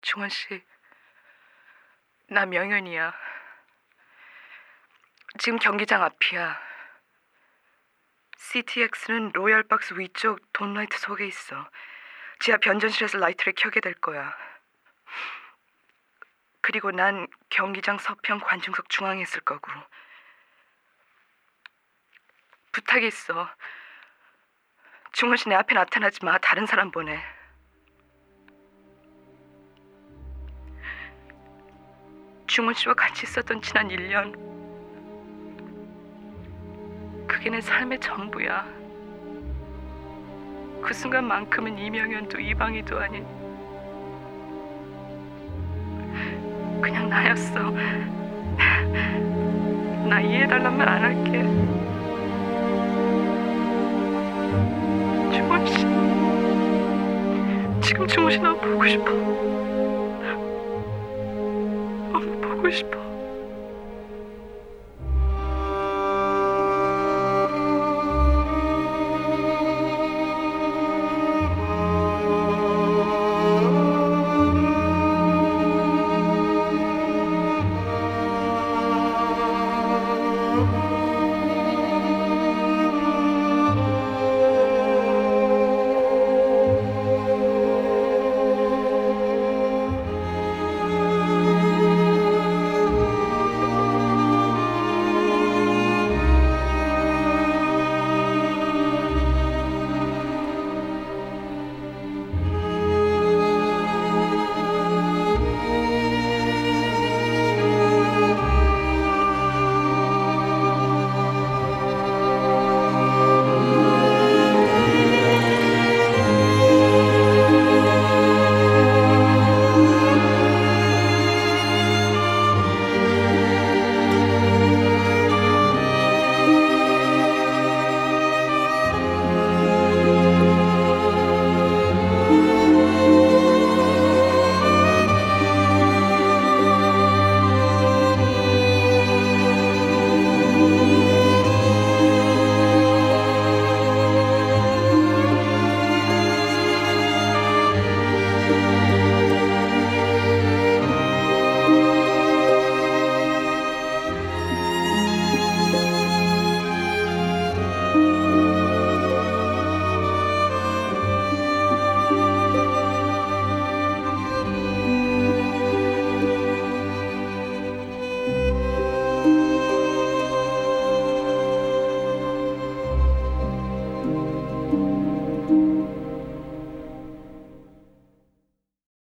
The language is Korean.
중원 씨, 나 명현이야. 지금 경기장 앞이야. CTX는 로얄박스 위쪽 돈라이트 속에 있어. 지하 변전실에서 라이트를 켜게 될 거야. 그리고 난 경기장 서편 관중석 중앙에 있을 거고. 부탁이 있어. 중원 씨 내 앞에 나타나지 마. 다른 사람 보내. 중원 씨와 같이 있었던 지난 1년. 그게 내 삶의 전부야. 그 순간만큼은 이명현도 이방희도 아닌 그냥 나였어. 나 이해해달란 말 안 할게. 중원 씨, 지금 중원 씨 너무 보고 싶어. 너무 보고 싶어.